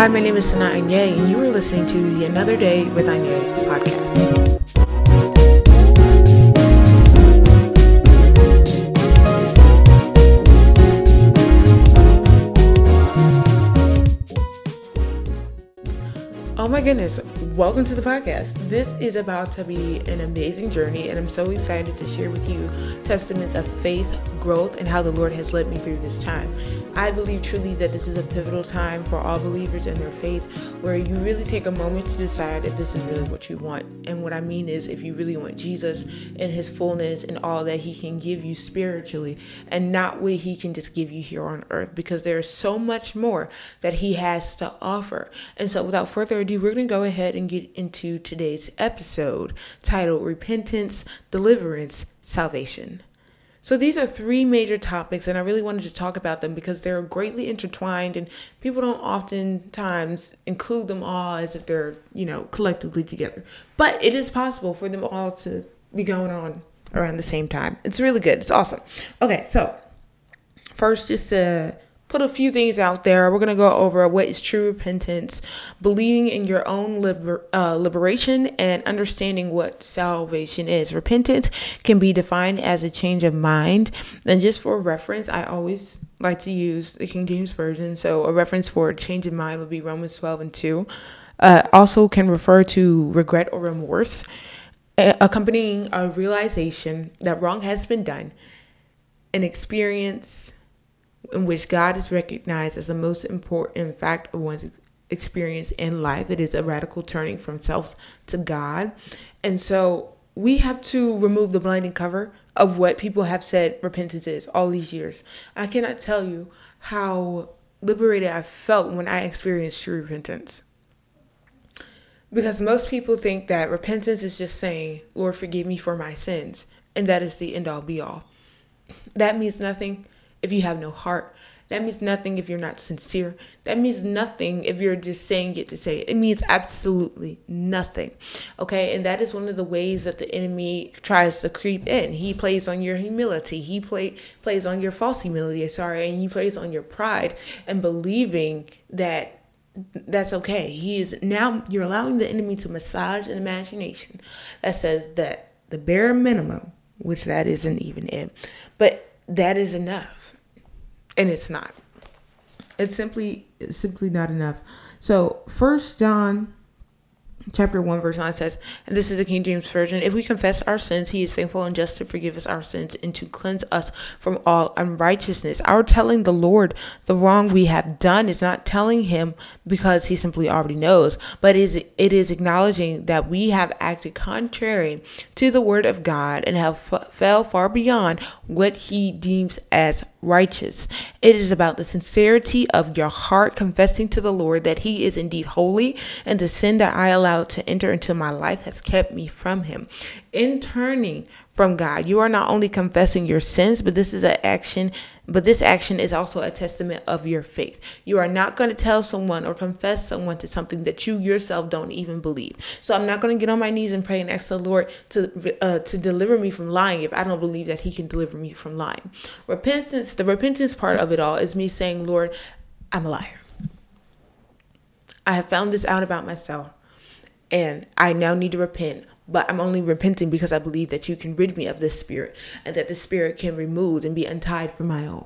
Hi, my name is Sana Anye, and you are listening to the Another Day with Anye podcast. Oh my goodness, welcome to the podcast. This is about to be an amazing journey, and I'm so excited to share with you testaments of faith, growth, and how the Lord has led me through this time. I believe truly that this is a pivotal time for all believers in their faith, where you really take a moment to decide if this is really what you want. And what I mean is, if you really want Jesus and his fullness and all that he can give you spiritually, and not what he can just give you here on earth, because there's so much more that he has to offer. And so without further ado, we're going to go ahead and get into today's episode titled Repentance, Deliverance, Salvation. So these are three major topics, and I really wanted to talk about them because they're greatly intertwined, and people don't oftentimes include them all as if they're, collectively together. But it is possible for them all to be going on around the same time. It's really good. It's awesome. Okay, so first, just to put a few things out there, we're going to go over what is true repentance, believing in your own liberation, and understanding what salvation is. Repentance can be defined as a change of mind. And just for reference, I always like to use the King James Version. So a reference for a change of mind would be Romans 12:2. Also can refer to regret or remorse, accompanying a realization that wrong has been done, an experience in which God is recognized as the most important fact of one's experience in life. It is a radical turning from self to God. And so we have to remove the blinding cover of what people have said repentance is all these years. I cannot tell you how liberated I felt when I experienced true repentance. Because most people think that repentance is just saying, Lord, forgive me for my sins. And that is the end all be all. That means nothing if you have no heart. That means nothing if you're not sincere. That means nothing if you're just saying it to say it. It means absolutely nothing. Okay, and that is one of the ways that the enemy tries to creep in. He plays on your humility. He plays on your false humility, and he plays on your pride and believing that that's okay. You're allowing the enemy to massage an imagination that says that the bare minimum, which that isn't even it, but that is enough. And it's not. It's simply not enough. So 1 John chapter 1 verse 9 says, and this is the King James Version, if we confess our sins, he is faithful and just to forgive us our sins and to cleanse us from all unrighteousness. Our telling the Lord the wrong we have done is not telling him because he simply already knows, but it is acknowledging that we have acted contrary to the word of God and have fell far beyond what he deems as righteous. It is about the sincerity of your heart confessing to the Lord that he is indeed holy, and the sin that I allowed to enter into my life has kept me from him. In turning from God, you are not only confessing your sins, but this action is also a testament of your faith. You are not going to tell someone or confess someone to something that you yourself don't even believe. So I'm not going to get on my knees and pray and ask the Lord to deliver me from lying if I don't believe that he can deliver me from lying. The repentance part of it all is me saying, Lord, I'm a liar. I have found this out about myself, and I now need to repent. But I'm only repenting because I believe that you can rid me of this spirit, and that the spirit can be removed and be untied from my own.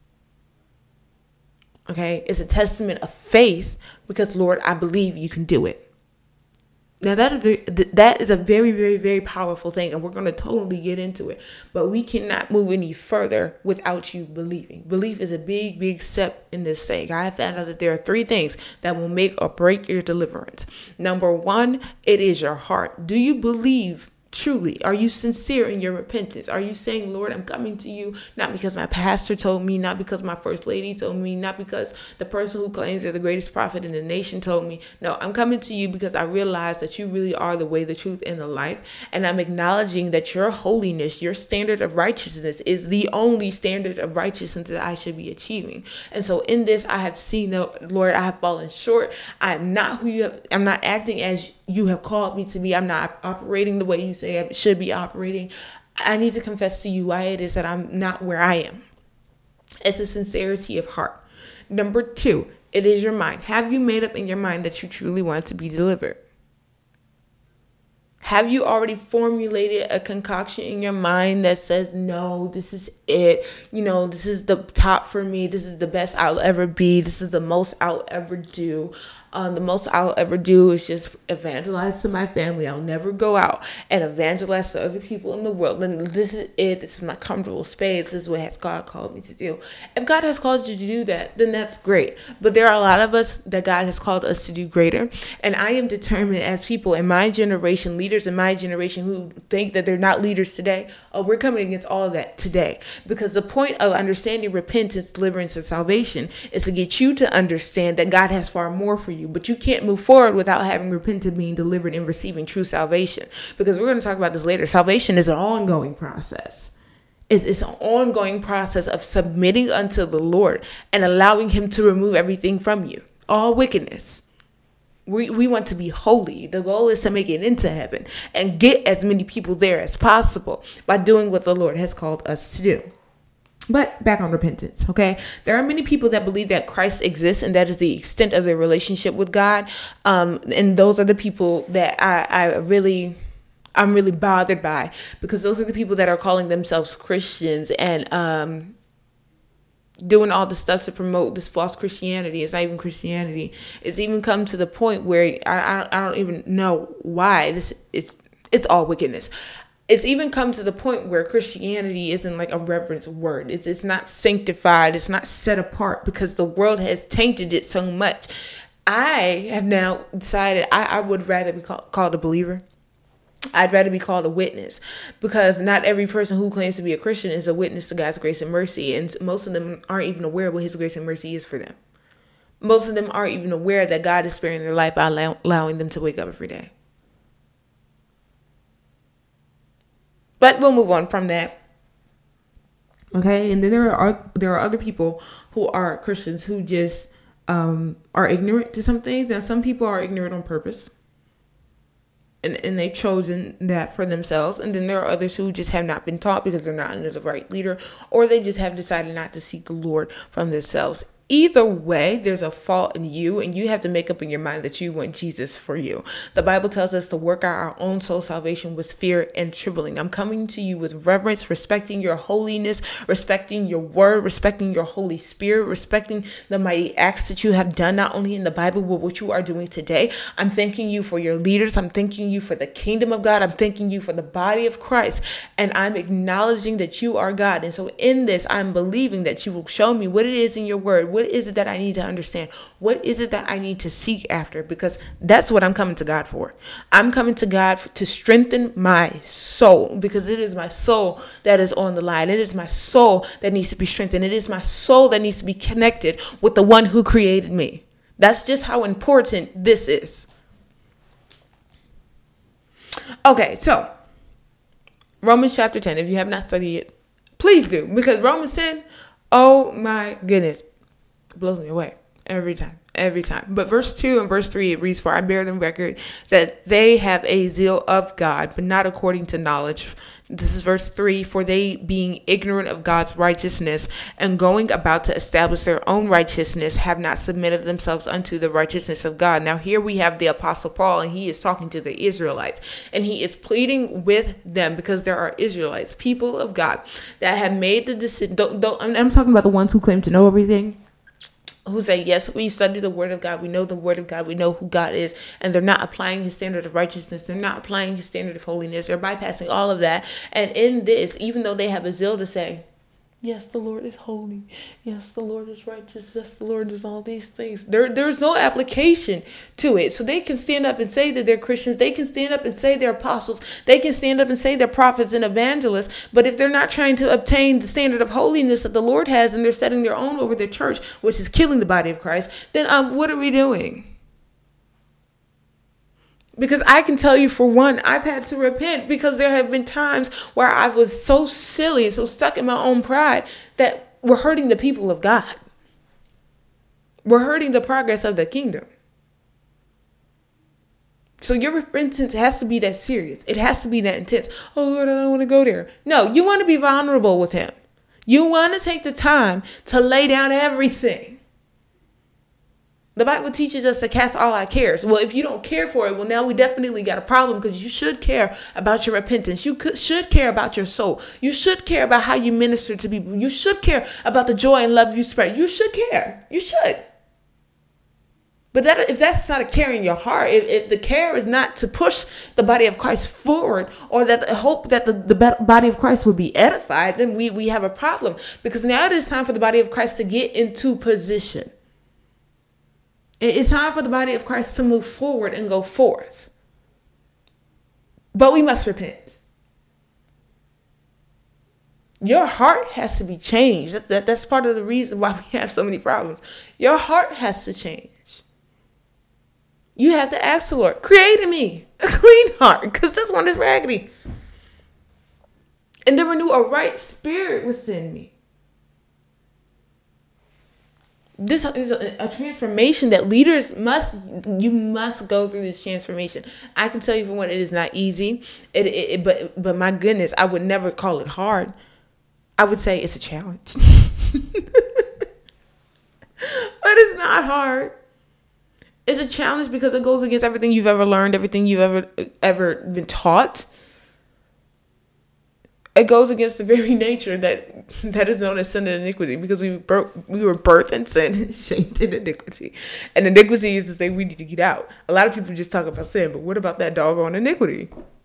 Okay, it's a testament of faith because, Lord, I believe you can do it. Now that is a very, very, very powerful thing, and we're going to totally get into it. But we cannot move any further without you believing. Belief is a big, big step in this thing. I found out that there are three things that will make or break your deliverance. Number one, it is your heart. Do you believe truly? Are you sincere in your repentance? Are you saying, Lord, I'm coming to you not because my pastor told me, not because my first lady told me, not because the person who claims they're the greatest prophet in the nation told me. No, I'm coming to you because I realize that you really are the way, the truth, and the life. And I'm acknowledging that your holiness, your standard of righteousness is the only standard of righteousness that I should be achieving. And so in this, I have seen that, Lord, I have fallen short. I'm not acting as you have called me to be. I'm not operating the way you say I should be operating. I need to confess to you why it is that I'm not where I am. It's a sincerity of heart. Number two, It is your mind. Have you made up in your mind that you truly want to be delivered? Have you already formulated a concoction in your mind that says, no, this is it. This is the top for me. This is the best I'll ever be. This is the most I'll ever do. The most I'll ever do is just evangelize to my family. I'll never go out and evangelize to other people in the world. And this is it. This is my comfortable space. This is what God called me to do. If God has called you to do that, then that's great. But there are a lot of us that God has called us to do greater. And I am determined as people in my generation, leaders in my generation who think that they're not leaders today, we're coming against all of that today. Because the point of understanding repentance, deliverance, and salvation is to get you to understand that God has far more for you. But you can't move forward without having repented, being delivered, and receiving true salvation. Because we're going to talk about this later. Salvation is an ongoing process. It's an ongoing process of submitting unto the Lord and allowing him to remove everything from you. All wickedness. We want to be holy. The goal is to make it into heaven and get as many people there as possible by doing what the Lord has called us to do. But back on repentance, okay? There are many people that believe that Christ exists and that is the extent of their relationship with God. And those are the people that I'm really bothered by, because those are the people that are calling themselves Christians and doing all the stuff to promote this false Christianity. It's not even Christianity. It's even come to the point where I don't even know why it's all wickedness. It's even come to the point where Christianity isn't like a reverence word. It's not sanctified. It's not set apart because the world has tainted it so much. I have now decided I would rather be called a believer. I'd rather be called a witness, because not every person who claims to be a Christian is a witness to God's grace and mercy. And most of them aren't even aware of what his grace and mercy is for them. Most of them aren't even aware that God is sparing their life by allowing them to wake up every day. But we'll move on from that. Okay, and then there are other people who are Christians who just are ignorant to some things. Now, some people are ignorant on purpose, and they've chosen that for themselves. And then there are others who just have not been taught because they're not under the right leader, or they just have decided not to seek the Lord from themselves. Either way, there's a fault in you, and you have to make up in your mind that you want Jesus for you. The Bible tells us to work out our own soul salvation with fear and trembling. I'm coming to you with reverence, respecting your holiness, respecting your word, respecting your Holy Spirit, respecting the mighty acts that you have done, not only in the Bible, but what you are doing today. I'm thanking you for your leaders. I'm thanking you for the kingdom of God. I'm thanking you for the body of Christ, and I'm acknowledging that you are God. And so in this, I'm believing that you will show me what it is in your word. What is it that I need to understand? What is it that I need to seek after? Because that's what I'm coming to God for. I'm coming to God to strengthen my soul, because it is my soul that is on the line. It is my soul that needs to be strengthened. It is my soul that needs to be connected with the one who created me. That's just how important this is. Okay, so Romans chapter 10, if you have not studied it, please do, because Romans 10, oh my goodness, it blows me away every time. But verse 2 and verse 3, it reads, "For I bear them record that they have a zeal of God, but not according to knowledge." This is verse 3, "For they, being ignorant of God's righteousness and going about to establish their own righteousness, have not submitted themselves unto the righteousness of God." Now here we have the Apostle Paul, and he is talking to the Israelites, and he is pleading with them because there are Israelites, people of God, that have made the decision. I'm talking about the ones who claim to know everything, who say, yes, we study the word of God, we know the word of God, we know who God is, and they're not applying his standard of righteousness, they're not applying his standard of holiness, they're bypassing all of that. And in this, even though they have a zeal to say, yes, the Lord is holy, yes, the Lord is righteous, yes, the Lord is all these things, there's no application to it. So they can stand up and say that they're Christians, they can stand up and say they're apostles, they can stand up and say they're prophets and evangelists, but if they're not trying to obtain the standard of holiness that the Lord has, and they're setting their own over their church, which is killing the body of Christ, then what are we doing? Because I can tell you, for one, I've had to repent, because there have been times where I was so silly and so stuck in my own pride that we're hurting the people of God. We're hurting the progress of the kingdom. So your repentance has to be that serious. It has to be that intense. Oh, Lord, I don't want to go there. No, you want to be vulnerable with him. You want to take the time to lay down everything. The Bible teaches us to cast all our cares. Well, if you don't care for it, well, now we definitely got a problem, because you should care about your repentance. You should care about your soul. You should care about how you minister to people. You should care about the joy and love you spread. You should care. You should. But if that's not a care in your heart, if the care is not to push the body of Christ forward, or that the hope that the body of Christ will be edified, then we have a problem. Because now it is time for the body of Christ to get into position. It's time for the body of Christ to move forward and go forth. But we must repent. Your heart has to be changed. That's part of the reason why we have so many problems. Your heart has to change. You have to ask the Lord, create in me a clean heart, because this one is raggedy. And then renew a right spirit within me. This is a transformation that leaders must go through this transformation. I can tell you for one, it is not easy. But my goodness, I would never call it hard. I would say it's a challenge. But it's not hard. It's a challenge because it goes against everything you've ever learned, everything you've ever been taught. It goes against the very nature that is known as sin and iniquity, because we were birthed in sin, shaped in iniquity. And iniquity is the thing we need to get out. A lot of people just talk about sin, but what about that doggone iniquity?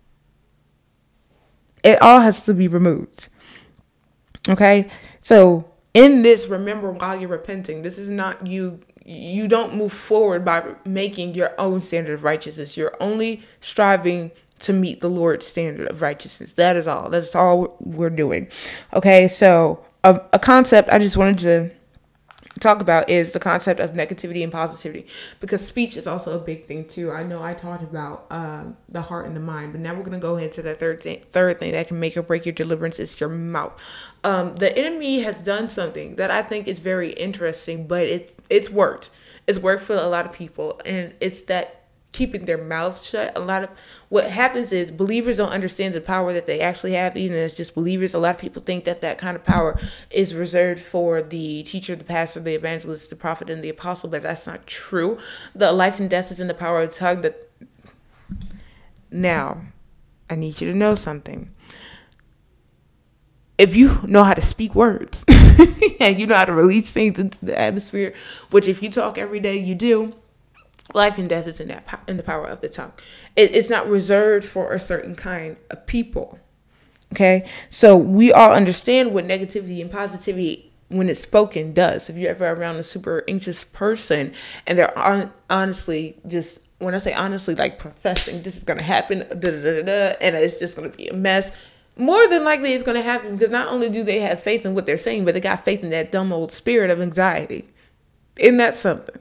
It all has to be removed. Okay? So in this, remember while you're repenting, this is not you don't move forward by making your own standard of righteousness. You're only striving to meet the Lord's standard of righteousness. That is all. That's all we're doing. Okay, so a concept I just wanted to talk about is the concept of negativity and positivity, because speech is also a big thing too. I know I talked about the heart and the mind, but now we're going to go into the third thing that can make or break your deliverance is your mouth. The enemy has done something that I think is very interesting, but it's worked. It's worked for a lot of people, and it's that keeping their mouths shut. A lot of what happens is believers don't understand the power that they actually have, even as just believers. A lot of people think that kind of power is reserved for the teacher, the pastor, the evangelist, the prophet, and the apostle, but that's not true. The life and death is in the power of the tongue. Now, I need you to know something. If you know how to speak words and you know how to release things into the atmosphere, which if you talk every day, you do, life and death is in the power of the tongue. It's not reserved for a certain kind of people. Okay, so we all understand what negativity and positivity, when it's spoken, does. If you're ever around a super anxious person and they're honestly, just when I say honestly, like professing this is going to happen, and it's just going to be a mess, more than likely it's going to happen, because not only do they have faith in what they're saying, but they got faith in that dumb old spirit of anxiety. Isn't that something?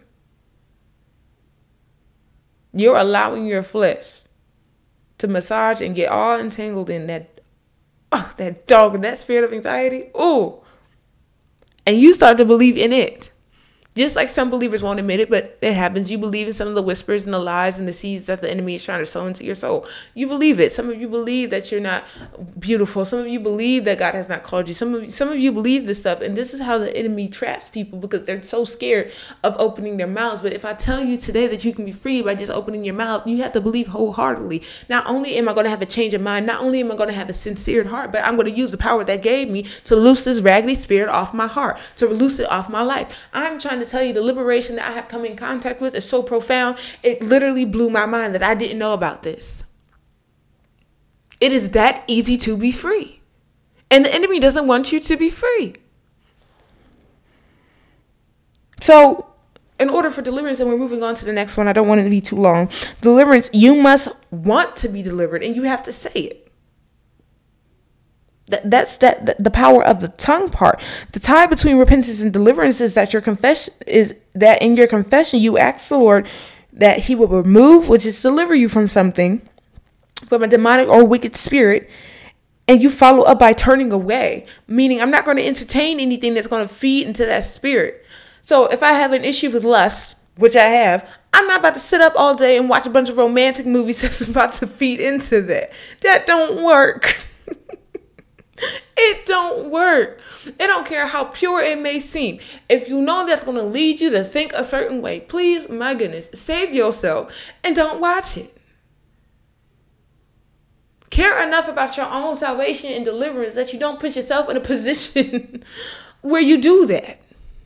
You're allowing your flesh to massage and get all entangled in that spirit of anxiety. Ooh. And you start to believe in it. Just like some believers won't admit it, but it happens. You believe in some of the whispers and the lies and the seeds that the enemy is trying to sow into your soul. You believe it. Some of you believe that you're not beautiful. Some of you believe that God has not called you. Some of you believe this stuff. And this is how the enemy traps people, because they're so scared of opening their mouths. But if I tell you today that you can be free by just opening your mouth, you have to believe wholeheartedly. Not only am I going to have a change of mind, not only am I going to have a sincere heart, but I'm going to use the power that gave me to loose this raggedy spirit off my heart, to loose it off my life. I'm trying to tell you, the liberation that I have come in contact with is so profound. It literally blew my mind that I didn't know about this. It is that easy to be free. And the enemy doesn't want you to be free. So in order for deliverance, and we're moving on to the next one, I don't want it to be too long. Deliverance, you must want to be delivered, and you have to say it. That's the power of the tongue part. The tie between repentance and deliverance is that in your confession you ask the Lord that he will remove, which is deliver you from something, from a demonic or wicked spirit, and you follow up by turning away, meaning I'm not going to entertain anything that's going to feed into that spirit. So if I have an issue with lust, which I have, I'm not about to sit up all day and watch a bunch of romantic movies that's about to feed into that. That don't work. It don't work. It don't care how pure it may seem. If you know that's going to lead you to think a certain way, please, my goodness, save yourself and don't watch it. Care enough about your own salvation and deliverance that you don't put yourself in a position where you do that.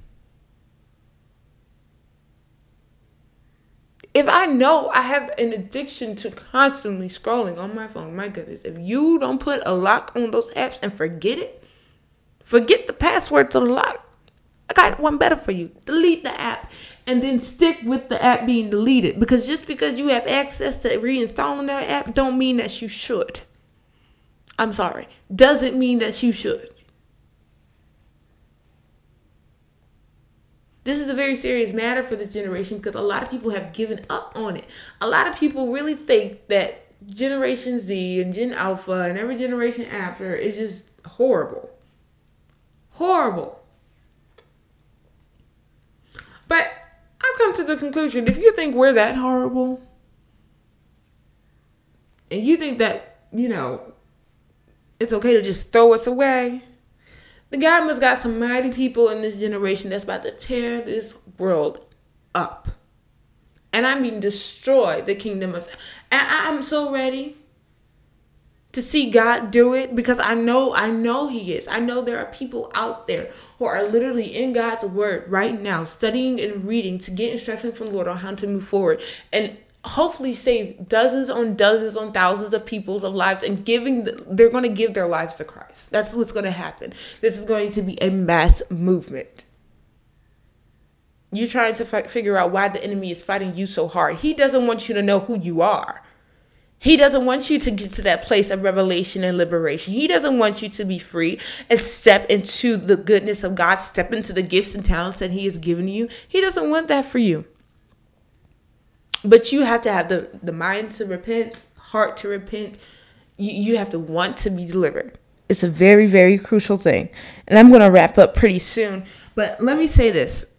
If I know I have an addiction to constantly scrolling on my phone, my goodness, if you don't put a lock on those apps and forget it, forget the password to the lock, I got one better for you. Delete the app and then stick with the app being deleted. Because just because you have access to reinstalling that app don't mean that you should. I'm sorry. Doesn't mean that you should. This is a very serious matter for this generation because a lot of people have given up on it. A lot of people really think that Generation Z and Gen Alpha and every generation after is just horrible. Horrible. But I've come to the conclusion, if you think we're that horrible, and you think that, it's okay to just throw us away, the God must got some mighty people in this generation that's about to tear this world up. And I mean destroy the kingdom of... And I'm so ready to see God do it because I know he is. I know there are people out there who are literally in God's word right now, studying and reading to get instruction from the Lord on how to move forward and hopefully save dozens on thousands of people's lives and they're going to give their lives to Christ. That's what's going to happen. This is going to be a mass movement. You're trying to figure out why the enemy is fighting you so hard. He doesn't want you to know who you are. He doesn't want you to get to that place of revelation and liberation. He doesn't want you to be free and step into the goodness of God, step into the gifts and talents that he has given you. He doesn't want that for you. But you have to have the mind to repent, heart to repent. You have to want to be delivered. It's a very, very crucial thing. And I'm going to wrap up pretty soon. But let me say this.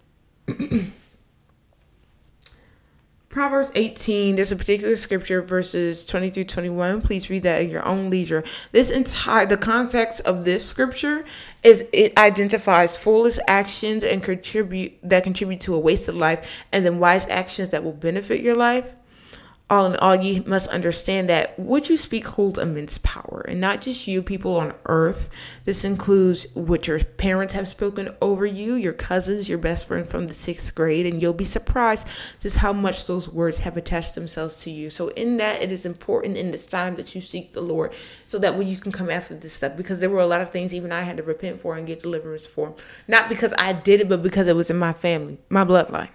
Proverbs 18, there's a particular scripture, verses 20 through 21. Please read that at your own leisure. The context of this scripture is it identifies foolish actions and contribute to a wasted life, and then wise actions that will benefit your life. All in all, you must understand that what you speak holds immense power, and not just you, people on earth. This includes what your parents have spoken over you, your cousins, your best friend from the 6th grade, and you'll be surprised just how much those words have attached themselves to you. So in that, it is important in this time that you seek the Lord so that way you can come after this stuff, because there were a lot of things even I had to repent for and get deliverance for. Not because I did it, but because it was in my family, my bloodline.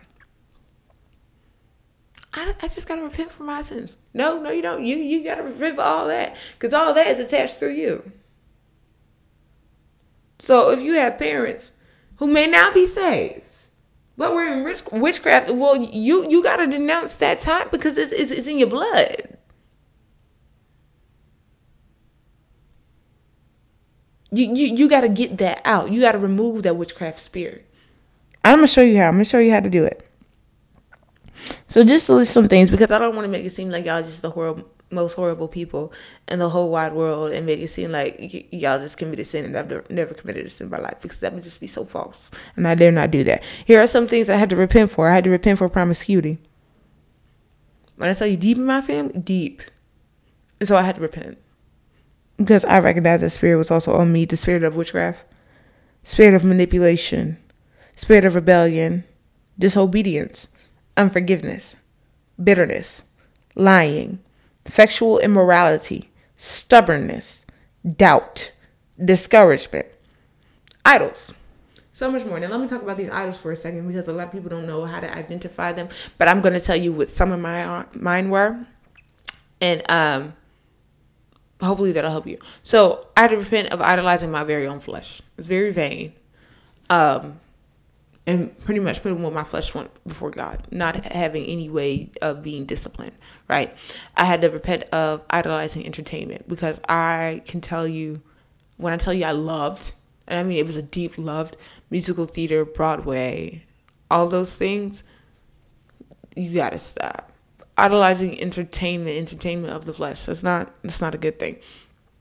I just got to repent for my sins. No, you don't. You got to repent for all that, because all that is attached to you. So if you have parents who may not be saved, but we're in witchcraft, well, you got to denounce that time because it's in your blood. You got to get that out. You got to remove that witchcraft spirit. I'm going to show you how. I'm going to show you how to do it. So just to list some things, because I don't want to make it seem like y'all just the most horrible people in the whole wide world and make it seem like y'all just committed sin and I've never committed a sin in my life, because that would just be so false. And I dare not do that. Here are some things I had to repent for. I had to repent for promiscuity. When I tell you deep in my family, deep. And so I had to repent. Because I recognized that spirit was also on me, the spirit of witchcraft, spirit of manipulation, spirit of rebellion, disobedience, unforgiveness, bitterness, lying, sexual immorality, stubbornness, doubt, discouragement, idols. So much more. Now let me talk about these idols for a second, because a lot of people don't know how to identify them. But I'm going to tell you what some of mine were. And hopefully that'll help you. So I had to repent of idolizing my very own flesh. It's very vain. And pretty much putting what my flesh want before God, not having any way of being disciplined, right? I had to repent of idolizing entertainment, because I can tell you, when I tell you I loved, and I mean it was a deep loved, musical theater, Broadway, all those things, you gotta stop. Idolizing entertainment of the flesh, that's not a good thing.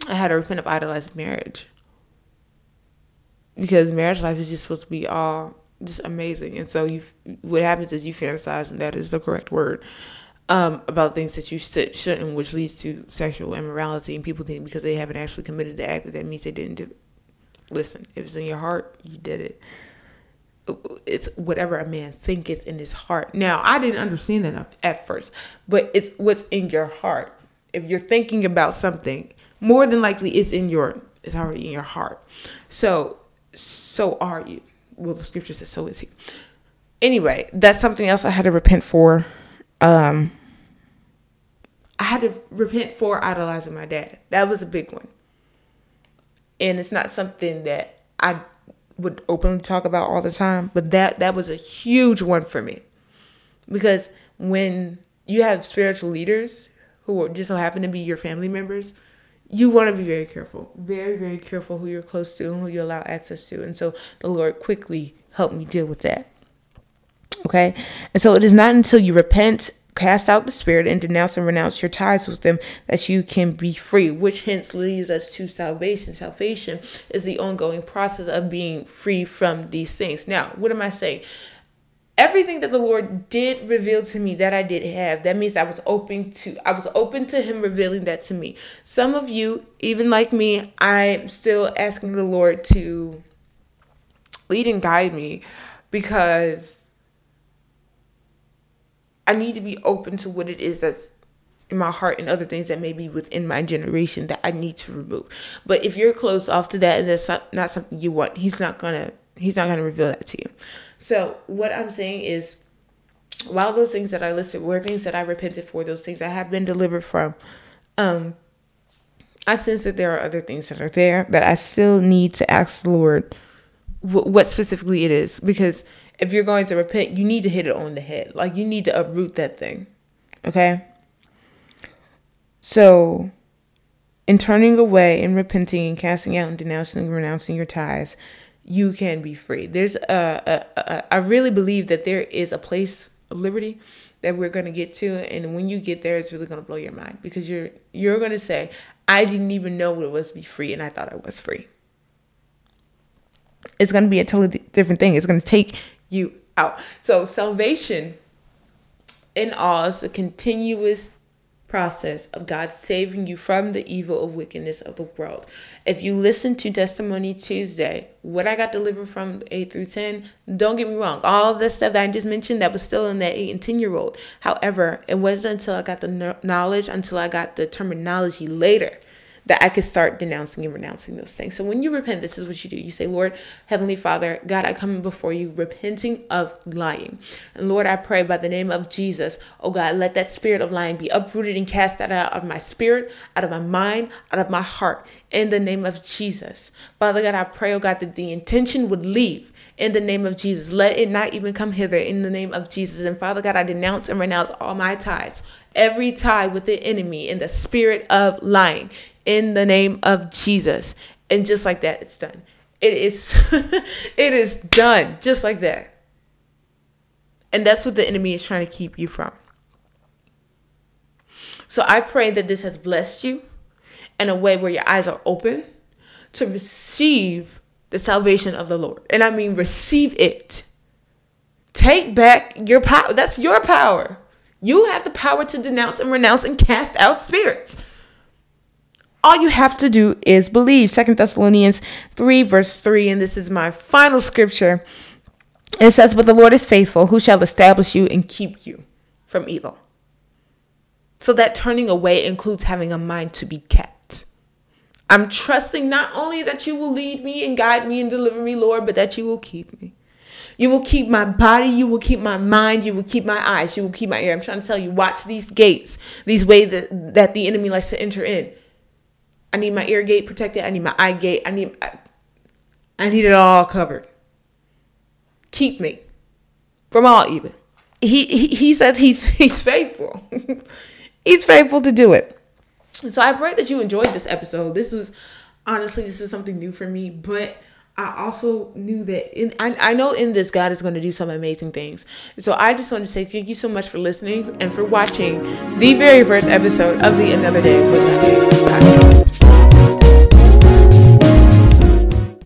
I had to repent of idolizing marriage. Because marriage life is just supposed to be all just amazing. And so what happens is you fantasize, and that is the correct word, about things that you shouldn't, which leads to sexual immorality. And people think because they haven't actually committed the act that means they didn't do it. Listen, if it's in your heart, you did it. It's whatever a man thinketh in his heart. Now, I didn't understand that at first, but it's what's in your heart. If you're thinking about something, more than likely it's already in your heart. So are you. Well, the scripture says so is he. Anyway, that's something else I had to repent for. I had to repent for idolizing my dad. That was a big one. And it's not something that I would openly talk about all the time, but that was a huge one for me. Because when you have spiritual leaders who just so happen to be your family members, you want to be very careful, very, very careful who you're close to and who you allow access to. And so the Lord quickly helped me deal with that. Okay. And so it is not until you repent, cast out the spirit, and denounce and renounce your ties with them that you can be free, which hence leads us to salvation. Salvation is the ongoing process of being free from these things. Now, what am I saying? Everything that the Lord did reveal to me that I did have, that means I was open to him revealing that to me. Some of you, even like me, I'm still asking the Lord to lead and guide me, because I need to be open to what it is that's in my heart and other things that may be within my generation that I need to remove. But if you're closed off to that and that's not something you want, he's not gonna reveal that to you. So what I'm saying is, while those things that I listed were things that I repented for, those things I have been delivered from, I sense that there are other things that are there that I still need to ask the Lord what specifically it is. Because if you're going to repent, you need to hit it on the head. Like, you need to uproot that thing. Okay? So, in turning away and repenting and casting out and denouncing and renouncing your ties, you can be free. There's I really believe that there is a place of liberty that we're going to get to. And when you get there, it's really going to blow your mind, because you're going to say, I didn't even know what it was to be free, and I thought I was free. It's going to be a totally different thing. It's going to take you out. So salvation in all is a continuous process of God saving you from the evil of wickedness of the world. If you listen to Testimony Tuesday, what I got delivered from 8 through 10, don't get me wrong, all of the stuff that I just mentioned, that was still in that 8 and 10-year-old. However, it wasn't until I got the knowledge, until I got the terminology later, that I could start denouncing and renouncing those things. So when you repent, this is what you do. You say, Lord, Heavenly Father, God, I come before you repenting of lying. And Lord, I pray by the name of Jesus, oh God, let that spirit of lying be uprooted and cast out of my spirit, out of my mind, out of my heart, in the name of Jesus. Father God, I pray, oh God, that the intention would leave in the name of Jesus. Let it not even come hither in the name of Jesus. And Father God, I denounce and renounce all my ties, every tie with the enemy in the spirit of lying, in the name of Jesus. And just like that, it's done. It is done just like that. And that's what the enemy is trying to keep you from. So I pray that this has blessed you in a way where your eyes are open to receive the salvation of the Lord. And I mean, receive it. Take back your power. That's your power. You have the power to denounce and renounce and cast out spirits. All you have to do is believe. 2 Thessalonians 3 verse 3. And this is my final scripture. It says, but the Lord is faithful, who shall establish you and keep you from evil. So that turning away includes having a mind to be kept. I'm trusting not only that you will lead me and guide me and deliver me, Lord, but that you will keep me. You will keep my body. You will keep my mind. You will keep my eyes. You will keep my ear. I'm trying to tell you, watch these gates, these ways that the enemy likes to enter in. I need my ear gate protected. I need my eye gate. I need it all covered. Keep me from all evil. He says he's faithful. He's faithful to do it. And so I pray that you enjoyed this episode. This was something new for me, but I also knew that I know in this God is going to do some amazing things. So I just want to say thank you so much for listening and for watching the very first episode of the Another Day with Andre podcast.